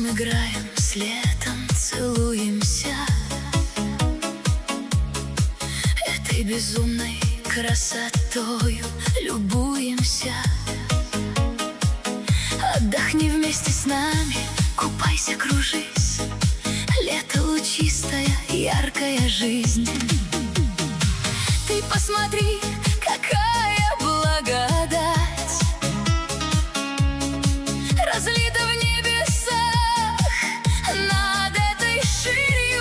Танцуем, играем, с летом целуемся этой безумной красотою любуемся. Отдохни вместе с нами, купайся, кружись. Лето лучистая, яркая жизнь. Ты посмотри, какая благодать разлита в небесах над этой ширью.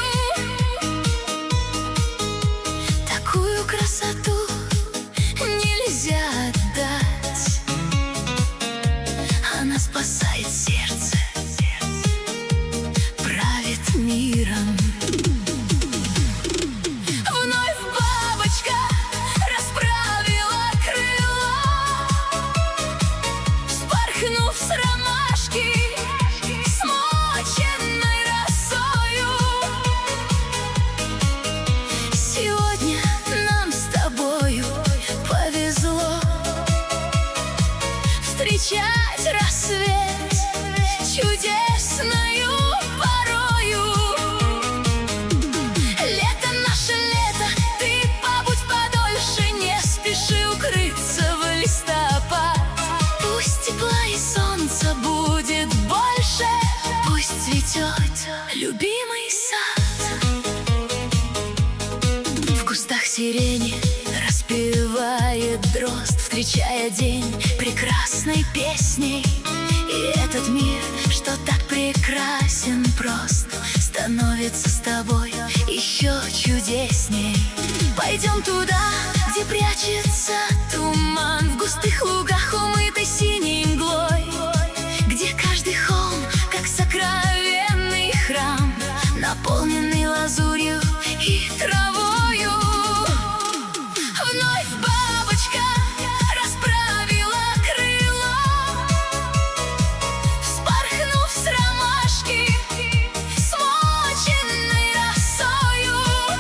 Такую красоту нельзя отдать. Она спасает сердце, правит миром. Вновь бабочка расправила крыла, вспорхнув с ромашки, смоченной росою. Сегодня нам с тобою повезло встречать рассвет чудесною порою. Лето, наше лето, ты побудь подольше, не спеши укрыться в листопад. Пусть тепла и солнца будет больше, пусть цветет любимый сад. В кустах сирени распевает дрозд, встречая день прекрасной песней. И этот мир, что так прекрасен прост, становится с тобой еще чудесней. Пойдем туда, где прячется туман, в густых лугах, умытой синей мглой, где каждый холм, как сокровенный храм, наполненный лазурью и травою. Вновь бабочка расправила крыла, вспорхнув с ромашки, смоченной росою.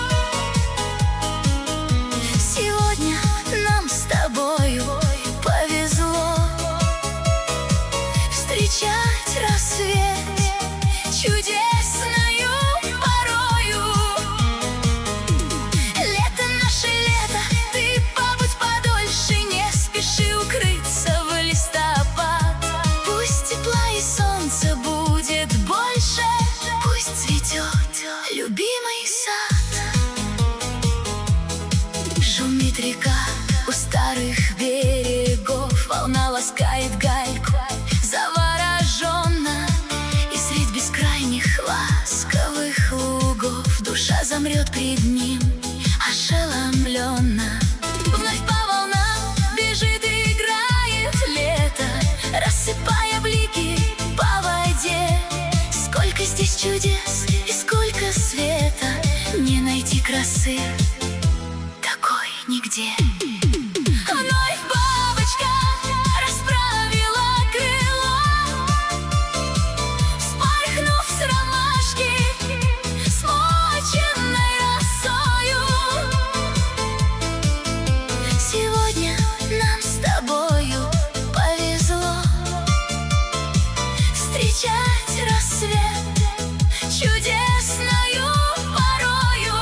Сегодня нам с тобою повезло встречать рассвет чудесною порою. Лето, наше лето, ты побудь подольше, не спеши укрыться в листопад. Пусть тепла и солнца будет больше, пусть цветет любимый сад. Шумит река у старых берегов, волна ласкает гальку завороженно, и средь бескрайних ласковых лугов душа замрет пред ним ошеломленно. Вновь по волнам бежит и играет лето, рассыпая блики по воде. Сколько здесь чудес и сколько света, не найти красы такой нигде. Вновь бабочка расправила крыла, вспорхнув с ромашки, смоченной росою. Сегодня нам с тобою повезло встречать рассвет чудесною порою.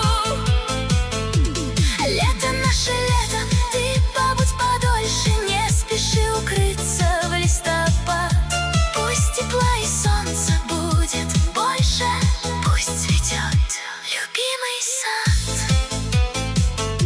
Лето, наше лето, ты побудь подольше, не спеши укрыться в листопад. Пусть тепла и солнца будет больше, пусть цветет любимый сад.